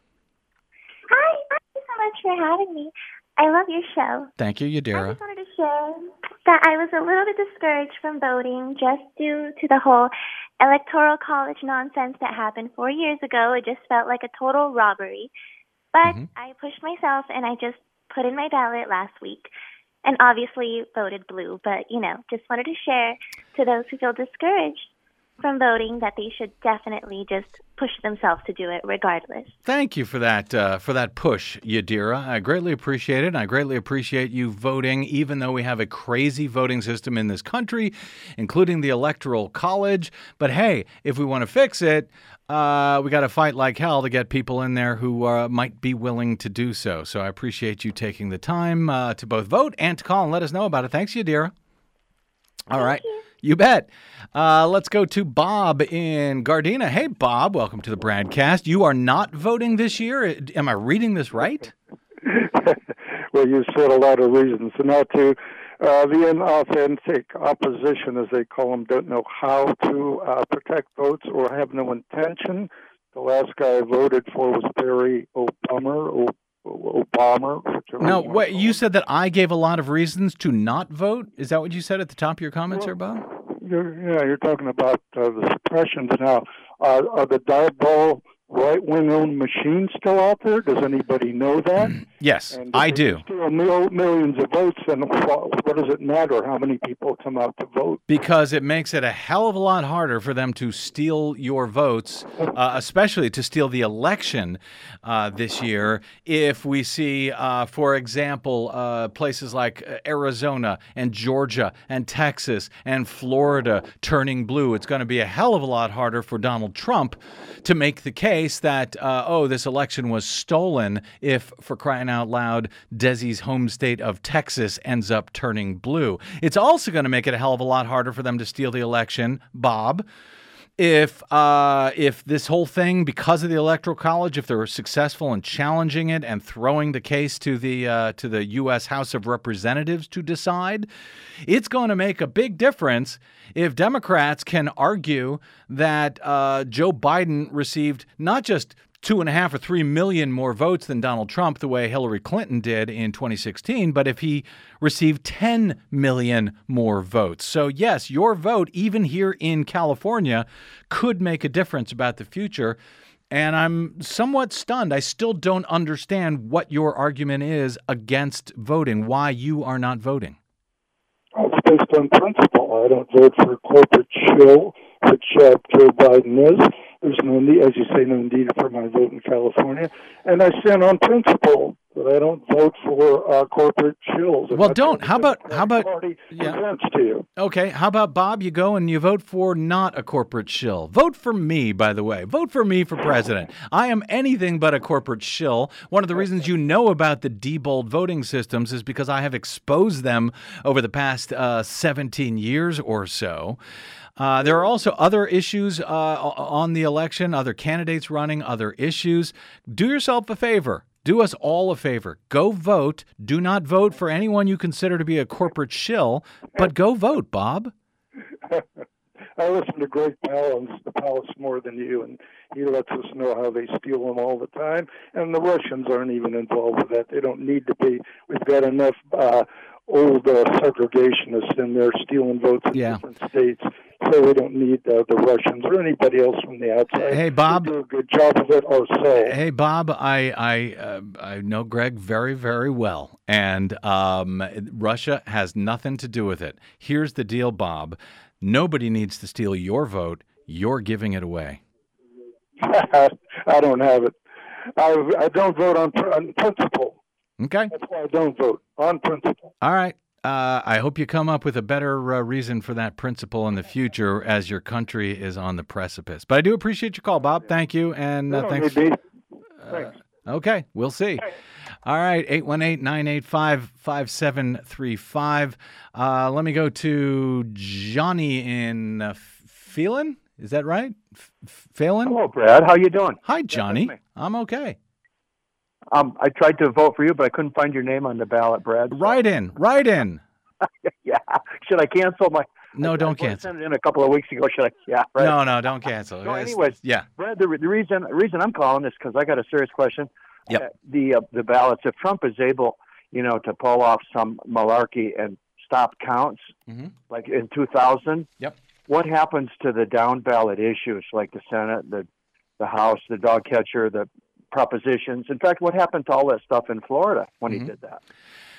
Hi, thank you so much for having me. I love your show. Thank you, Yadira. I just wanted to share that I was a little bit discouraged from voting just due to the whole electoral college nonsense that happened four years ago. It just felt like a total robbery. But mm-hmm. I pushed myself and I just put in my ballot last week and obviously voted blue. But, you know, just wanted to share to those who feel discouraged from voting that they should definitely just push themselves to do it regardless. Thank you for that uh, for that push, Yadira. I greatly appreciate it. I greatly appreciate you voting, even though we have a crazy voting system in this country, including the Electoral College. But hey, if we want to fix it, uh, we got to fight like hell to get people in there who uh, might be willing to do so. So I appreciate you taking the time uh, to both vote and to call and let us know about it. Thanks, Yadira. All Thank right. You. You bet. Uh, let's go to Bob in Gardena. Hey, Bob, welcome to the Bradcast. You are not voting this year. Am I reading this right? Well, you said a lot of reasons not to. Uh, the inauthentic opposition, as they call them, don't know how to uh, protect votes or have no intention. The last guy I voted for was Barry Obama. Obama. No, wait, you said that I gave a lot of reasons to not vote? Is that what you said at the top of your comments, well, Bob? You're, yeah, you're talking about uh, the suppressions now. Uh, are the diabolical right-wing-owned machines still out there? Does anybody know that? Yes, I do. Still mil- millions of votes, and what does it matter how many people come out to vote? Because it makes it a hell of a lot harder for them to steal your votes, uh, especially to steal the election uh, this year. If we see, uh, for example, uh, places like Arizona and Georgia and Texas and Florida turning blue, it's going to be a hell of a lot harder for Donald Trump to make the case that, uh, oh, this election was stolen if, for crying out loud, Desi's home state of Texas ends up turning blue. It's also going to make it a hell of a lot harder for them to steal the election, Bob, if uh, if this whole thing, because of the Electoral College, if they're successful in challenging it and throwing the case to the uh, to the U S House of Representatives to decide, it's going to make a big difference if Democrats can argue that uh, Joe Biden received not just two and a half or three million more votes than Donald Trump, the way Hillary Clinton did in twenty sixteen, but if he received ten million more votes. So yes, your vote, even here in California, could make a difference about the future. And I'm somewhat stunned. I still don't understand what your argument is against voting, why you are not voting. It's based on principle. I don't vote for corporate shill, which uh, Joe Biden is. There's no need, as you say, no need for my vote in California. And I stand on principle. but I don't vote for uh, corporate shills. Well, don't. How about how about Party yeah. presents to you. Okay, how about Bob? You go and you vote for not a corporate shill. Vote for me, by the way. Vote for me for president. I am anything but a corporate shill. One of the reasons you know about the Diebold voting systems is because I have exposed them over the past uh, seventeen years or so. Uh, there are also other issues uh, on the election, other candidates running, other issues. Do yourself a favor. Do us all a favor. Go vote. Do not vote for anyone you consider to be a corporate shill, but go vote, Bob. I listen to Greg Palance, the Palace more than you, and he lets us know how they steal them all the time. And the Russians aren't even involved with that. They don't need to be. We've got enough uh, old uh, segregationists in there stealing votes in yeah. different states. So we don't need uh, the Russians or anybody else from the outside. Hey, Bob. They do a good job of it or so. Hey, Bob, I I uh, I know Greg very, very well, and um, Russia has nothing to do with it. Here's the deal, Bob. Nobody needs to steal your vote. You're giving it away. I don't have it. I, I don't vote on, on principle. Okay. That's why I don't vote, on principle. All right. Uh, I hope you come up with a better uh, reason for that principle in the future as your country is on the precipice. But I do appreciate your call, Bob. Thank you. And uh, thanks. Uh, thanks. Okay, we'll see. All right, eight one eight, nine eight five, five seven three five. Uh, let me go to Johnny in uh, Phelan. Is that right? F- Phelan? Hello, Brad. How you doing? Hi, Johnny. Yeah, I'm okay. Um, I tried to vote for you, but I couldn't find your name on the ballot, Brad. So. Right in. Right in. Yeah. Should I cancel my... No, I, don't I cancel. sent it in a couple of weeks ago. Should I? Yeah, right. No, no, don't cancel. So anyways, yeah. Brad, the, the reason the reason I'm calling is because I got a serious question. Yep. Uh, the uh, the ballots. If Trump is able, you know, to pull off some malarkey and stop counts, mm-hmm. like in two thousand, yep. What happens to the down ballot issues like the Senate, the the House, the dog catcher, the propositions? In fact, what happened to all that stuff in Florida when mm-hmm. he did that?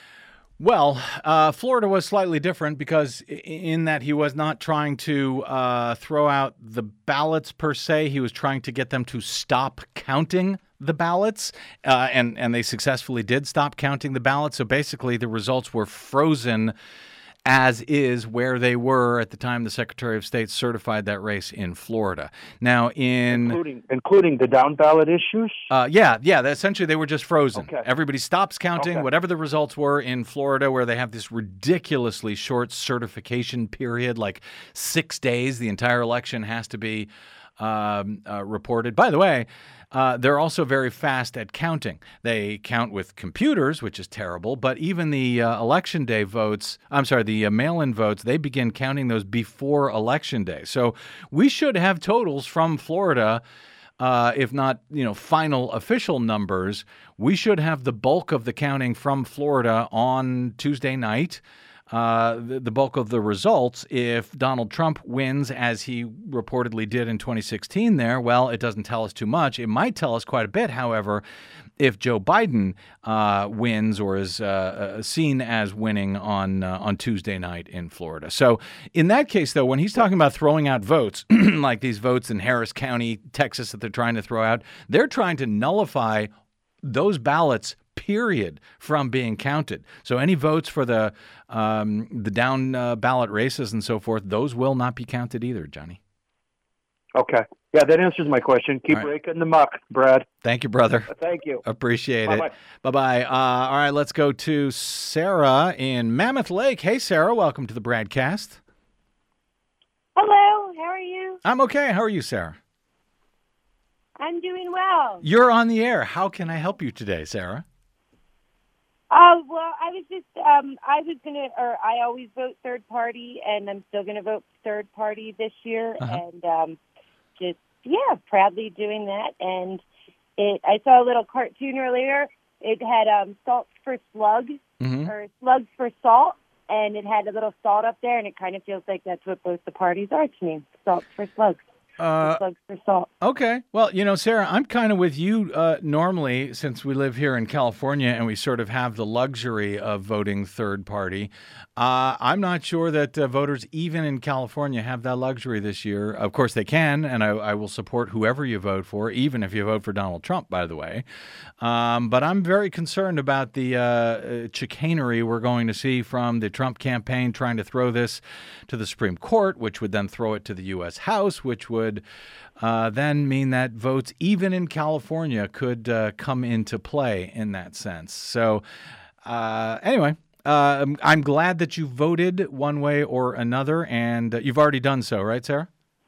Well, uh, Florida was slightly different because in that he was not trying to uh, throw out the ballots per se. He was trying to get them to stop counting the ballots, uh, and, and they successfully did stop counting the ballots. So basically the results were frozen as is where they were at the time the Secretary of State certified that race in Florida. Now, in including including the down ballot issues. Uh, yeah, yeah. Essentially, they were just frozen. Okay. Everybody stops counting. Okay. Whatever the results were in Florida, where they have this ridiculously short certification period, like six days. The entire election has to be um, uh, reported. By the way. Uh, they're also very fast at counting. They count with computers, which is terrible, but even the uh, election day votes, I'm sorry, the uh, mail-in votes, they begin counting those before election day. So we should have totals from Florida, uh, if not, you know, final official numbers. We should have the bulk of the counting from Florida on Tuesday night. Uh, the, the bulk of the results, if Donald Trump wins, as he reportedly did in twenty sixteen there, well, it doesn't tell us too much. It might tell us quite a bit, however, if Joe Biden uh, wins or is uh, seen as winning on uh, on Tuesday night in Florida. So in that case, though, when he's talking about throwing out votes, like these votes in Harris County, Texas, that they're trying to throw out, they're trying to nullify those ballots, period, from being counted. So any votes for the um, the down uh, ballot races and so forth, those will not be counted either, Johnny. Okay. Yeah, that answers my question. Keep right. raking the muck, Brad. Thank you, brother. Thank you. Appreciate Bye-bye. it. Bye-bye. Uh, all right, let's go to Sarah in Mammoth Lake. Hey, Sarah, welcome to the Bradcast. Hello, how are you? I'm okay. How are you, Sarah? I'm doing well. You're on the air. How can I help you today, Sarah? Oh, uh, well, I was just, um, I was going to, or I always vote third party, and I'm still going to vote third party this year, uh-huh. and um, just, yeah, proudly doing that. And it, I saw a little cartoon earlier. It had um, salt for slugs, mm-hmm. or slugs for salt, and it had a little salt up there, and it kind of feels like that's what both the parties are to me, salt for slugs. Uh, slugs for salt. Okay. Well, you know, Sarah, I'm kind of with you uh, normally, since we live here in California and we sort of have the luxury of voting third party. Uh, I'm not sure that uh, voters, even in California, have that luxury this year. Of course, they can, and I, I will support whoever you vote for, even if you vote for Donald Trump, by the way. Um, but I'm very concerned about the uh, chicanery we're going to see from the Trump campaign trying to throw this to the Supreme Court, which would then throw it to the U S House, which would uh, then mean that votes, even in California, could uh, come into play in that sense. So uh, anyway, uh, I'm glad that you voted one way or another, and uh, you've already done so, right, Sarah?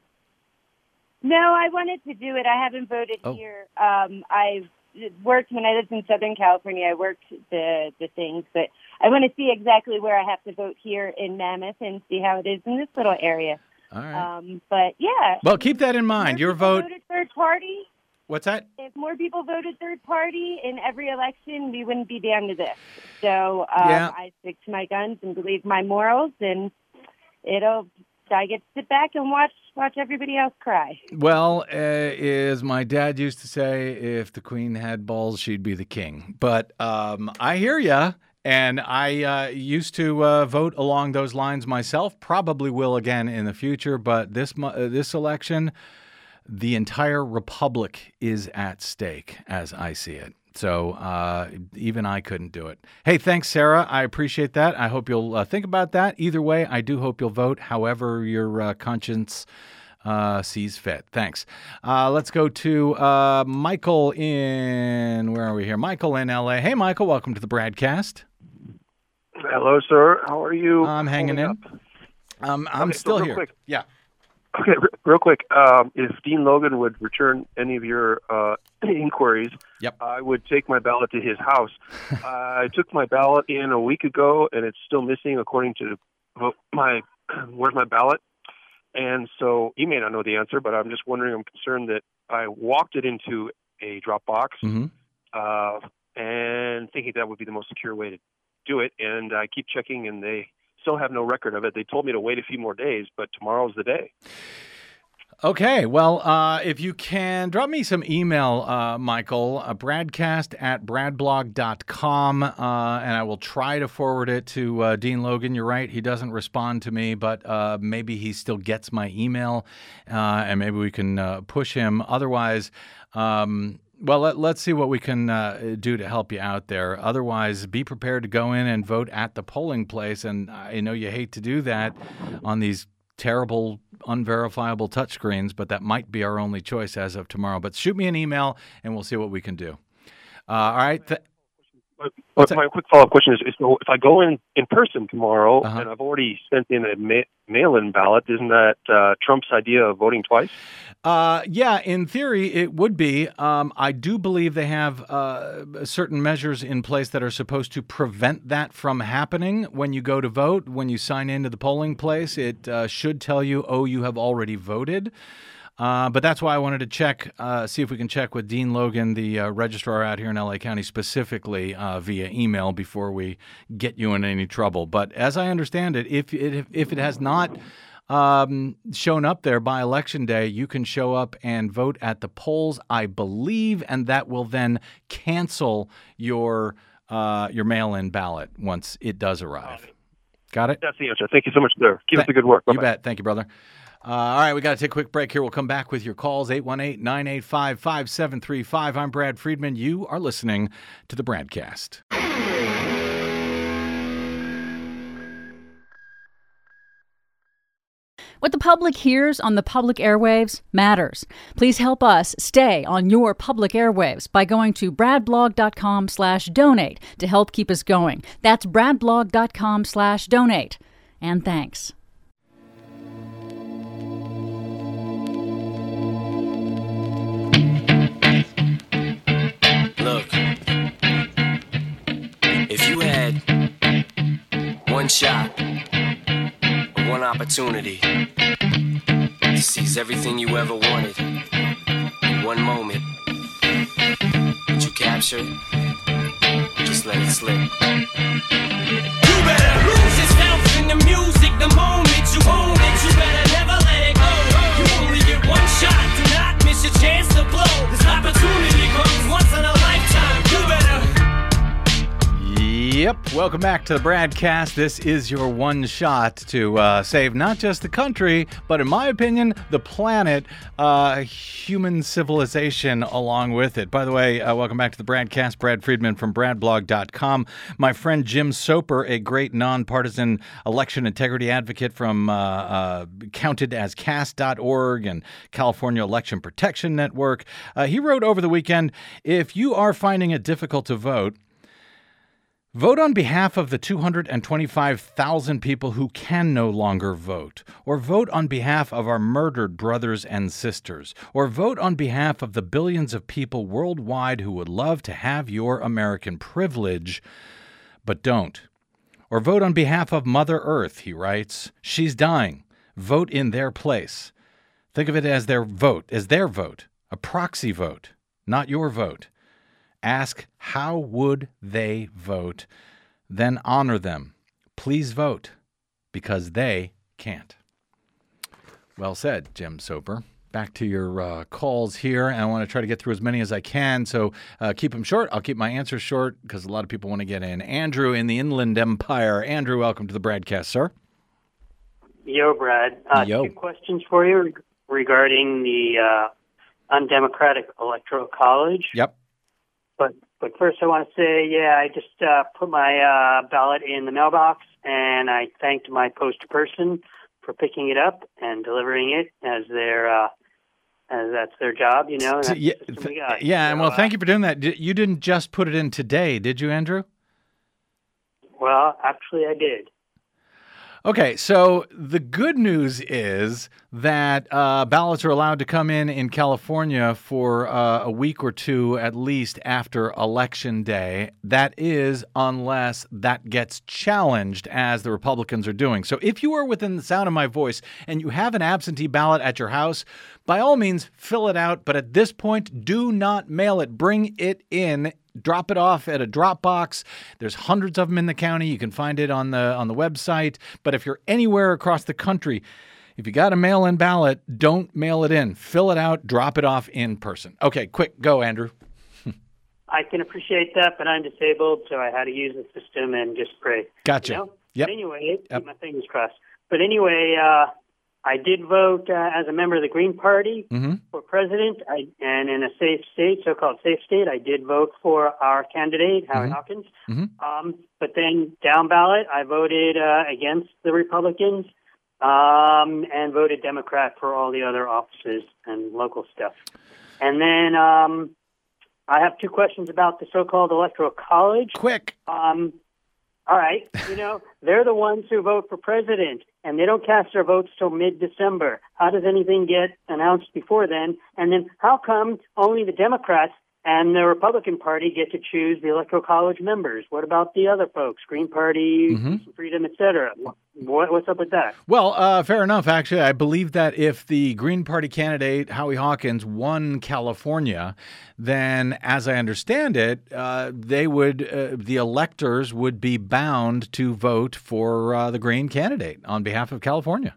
No, I wanted to do it. I haven't voted oh. here. Um, I've worked when I lived in Southern California. I worked the the things, but I want to see exactly where I have to vote here in Mammoth and see how it is in this little area. All right. Um, but yeah. Well, keep that in mind. Your vote. Voted third party. What's that? If more people voted third party in every election, we wouldn't be down to this. So um, Yeah. I stick to my guns and believe my morals, and it'll. I get to sit back and watch watch everybody else cry. Well, uh, as my dad used to say, if the queen had balls, she'd be the king. But um, I hear ya, and I uh, used to uh, vote along those lines myself. Probably will again in the future. But this mo- uh, this election, the entire republic is at stake, as I see it. So uh, even I couldn't do it. Hey, thanks, Sarah. I appreciate that. I hope you'll uh, think about that. Either way, I do hope you'll vote however your uh, conscience uh, sees fit. Thanks. Uh, let's go to uh, Michael in, where are we here? Michael in L A. Hey, Michael, welcome to the Bradcast. Hello, sir. How are you? I'm hanging in. Um, I'm okay, still so real here. Quick. Yeah. Okay, r- real quick. Um, if Dean Logan would return any of your uh, inquiries, yep. I would take my ballot to his house. uh, I took my ballot in a week ago, and it's still missing according to my where's my ballot. And so he may not know the answer, but I'm just wondering. I'm concerned that I walked it into a drop box, mm-hmm. uh, and thinking that would be the most secure way to do it. And I keep checking, and they still have no record of it. They told me to wait a few more days, but tomorrow's the day. Okay, well, uh, if you can drop me some email, uh, Michael, uh, bradcast at bradblog dot com, uh, and I will try to forward it to uh, Dean Logan. You're right, he doesn't respond to me, but uh, maybe he still gets my email, uh, and maybe we can uh, push him. Otherwise, um, well, let, let's see what we can uh, do to help you out there. Otherwise, be prepared to go in and vote at the polling place, and I know you hate to do that on these terrible, unverifiable touchscreens, but that might be our only choice as of tomorrow. But shoot me an email, and we'll see what we can do. Uh, all right. Th- But my quick follow-up question is, is so if I go in in person tomorrow, Uh-huh. and I've already sent in a ma- mail-in ballot, isn't that uh, Trump's idea of voting twice? Uh, yeah, in theory, it would be. Um, I do believe they have uh, certain measures in place that are supposed to prevent that from happening when you go to vote. When you sign into the polling place, it uh, should tell you, oh, you have already voted. Uh, but that's why I wanted to check, uh, see if we can check with Dean Logan, the uh, registrar out here in L A County, specifically uh, via email before we get you in any trouble. But as I understand it, if it, if it has not um, shown up there by Election Day, you can show up and vote at the polls, I believe, and that will then cancel your uh, your mail-in ballot once it does arrive. Got it? That's the answer. Thank you so much, sir. Keep Th- up the good work. Bye-bye. You bet. Thank you, brother. Uh, all right, we got to take a quick break here. We'll come back with your calls, eight one eight, nine eight five, five seven three five. I'm Brad Friedman. You are listening to the Bradcast. What the public hears on the public airwaves matters. Please help us stay on your public airwaves by going to bradblog.com slash donate to help keep us going. That's bradblog.com slash donate. And thanks. Look, if you had one shot, or one opportunity to seize everything you ever wanted in one moment, would you capture it? Just let it slip. You better lose yourself in the music the moment you own it. You better never let it go. You only get One shot, do not miss your chance to blow. This opportunity comes once in a lifetime. You better. Yep. Welcome back to the Bradcast. This is your one shot to uh, save not just the country, but in my opinion, the planet, uh, human civilization along with it. By the way, uh, welcome back to the Bradcast. Brad Friedman from brad blog dot com. My friend Jim Soper, a great nonpartisan election integrity advocate from uh, uh, counted as cast dot org and California Election Protection Network. Uh, he wrote over the weekend, if you are finding it difficult to vote, vote on behalf of the two hundred twenty-five thousand people who can no longer vote, or vote on behalf of our murdered brothers and sisters, or vote on behalf of the billions of people worldwide who would love to have your American privilege, but don't. Or vote on behalf of Mother Earth, he writes. She's dying. Vote in their place. Think of it as their vote, as their vote, a proxy vote, not your vote. Ask how would they vote, then honor them. Please vote, because they can't. Well said, Jim Soper. Back to your uh, calls here, and I want to try to get through as many as I can, so uh, keep them short. I'll keep my answers short, because a lot of people want to get in. Andrew in the Inland Empire. Andrew, welcome to the Bradcast, sir. Yo, Brad. Uh, Yo. Two questions for you regarding the uh, undemocratic Electoral College. Yep. But but first I want to say, yeah, I just uh, put my uh, ballot in the mailbox, and I thanked my post person for picking it up and delivering it as their uh, as that's their job, you know. And that's yeah, the system we got. yeah, So, and well, uh, thank you for doing that. D- You didn't just put it in today, did you, Andrew? Well, actually, I did. Okay, so the good news is that uh, ballots are allowed to come in in California for uh, a week or two at least after Election Day. That is, unless that gets challenged, as the Republicans are doing. So if you are within the sound of my voice and you have an absentee ballot at your house, by all means, fill it out. But at this point, do not mail it. Bring it in. Drop it off at a drop box. There's hundreds of them in the county. You can find it on the on the website. But if you're anywhere across the country, if you got a mail-in ballot, don't mail it in. Fill it out. Drop it off in person. Okay, quick. Go, Andrew. I can appreciate that, but I'm disabled, so I had to use the system and just pray. Gotcha. You know? Yep. But anyway, Yep. keep my fingers crossed. But anyway, uh, I did vote uh, as a member of the Green Party Mm-hmm. for president, I, and in a safe state, so-called safe state, I did vote for our candidate, Howie Mhm. Hawkins. Mm-hmm. Um, but then down ballot, I voted uh, against the Republicans um, and voted Democrat for all the other offices and local stuff. And then um, I have two questions about the so-called Electoral College. Quick. Um, all right. You know, they're the ones who vote for president, and they don't cast their votes till mid-December. How does anything get announced before then? And then how come only the Democrats and the Republican Party get to choose the Electoral College members? What about the other folks, Green Party, Mm-hmm. Freedom, et cetera? What, what's up with that? Well, uh, fair enough, actually. I believe that if the Green Party candidate, Howie Hawkins, won California, then, as I understand it, uh, they would, uh, the electors would be bound to vote for uh, the Green candidate on behalf of California.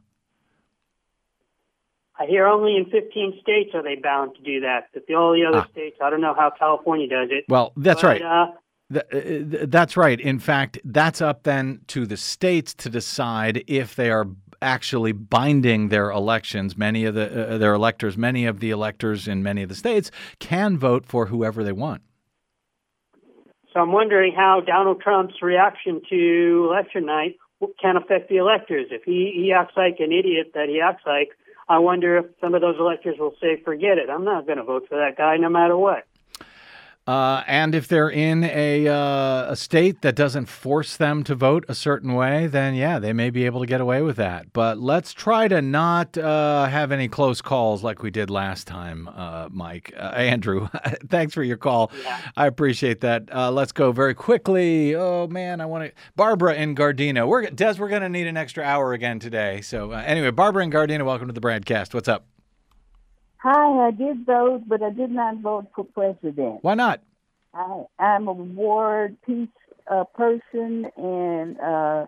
I hear only in fifteen states are they bound to do that. But the all the other Ah. states, I don't know how California does it. Well, that's But, right. Uh, Th- uh, That's right. In fact, that's up then to the states to decide if they are actually binding their elections. Many of the uh, their electors, many of the electors in many of the states can vote for whoever they want. So I'm wondering how Donald Trump's reaction to election night can affect the electors. If he, he acts like an idiot that he acts like, I wonder if some of those electors will say, forget it, I'm not going to vote for that guy no matter what. Uh, and if they're in a uh, a state that doesn't force them to vote a certain way, then yeah, they may be able to get away with that. But let's try to not uh, have any close calls like we did last time, uh, Mike. Uh, Andrew, thanks for your call. Yeah. I appreciate that. Uh, let's go very quickly. Oh man, I want to. Barbara in Gardena. We're Des. We're going to need an extra hour again today. So uh, anyway, Barbara in Gardena, welcome to the Bradcast. What's up? Hi, I did vote, but I did not vote for president. Why not? I, I'm a ward peace uh, person, and uh,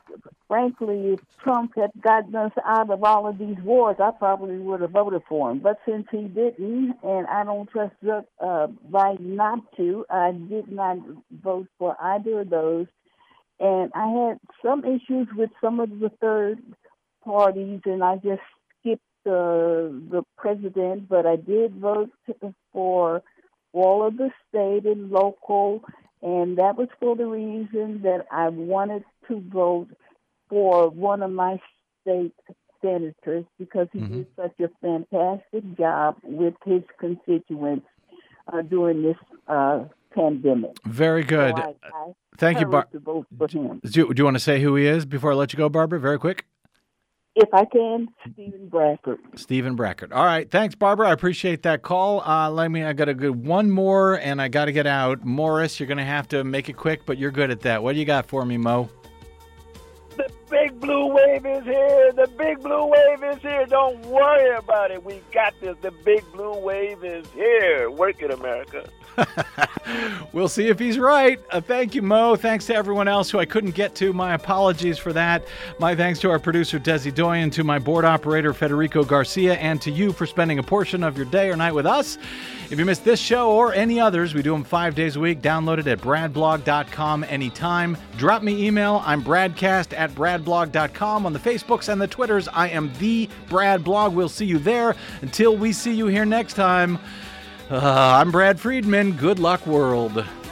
frankly, if Trump had gotten us out of all of these wars, I probably would have voted for him. But since he didn't, and I don't trust uh, Biden not to, I did not vote for either of those. And I had some issues with some of the third parties, and I just skipped the the president. But I did vote for all of the state and local, and that was for the reason that I wanted to vote for one of my state senators because he mm-hmm. did such a fantastic job with his constituents uh, during this uh, pandemic. Very good. So I, I Thank you, Barbara. Do, do, do you want to say who he is before I let you go, Barbara? Very quick. If I can, Stephen Brackert. Stephen Brackert. All right. Thanks, Barbara. I appreciate that call. Uh, let me, I got a good one more, and I got to get out. Morris, you're going to have to make it quick, but you're good at that. What do you got for me, Mo? The big blue wave is here. The big blue wave is here. Don't worry about it. We got this. The big blue wave is here. Work it, America. We'll see if he's right. Uh, thank you, Mo. Thanks to everyone else who I couldn't get to. My apologies for that. My thanks to our producer, Desi Doyen, to my board operator, Federico Garcia, and to you for spending a portion of your day or night with us. If you missed this show or any others, we do them five days a week. Download it at brad blog dot com anytime. Drop me email. I'm bradcast at brad blog dot com. On the Facebooks and the Twitters, I am the Brad Blog. We'll see you there. Until we see you here next time, uh, I'm Brad Friedman. Good luck, world.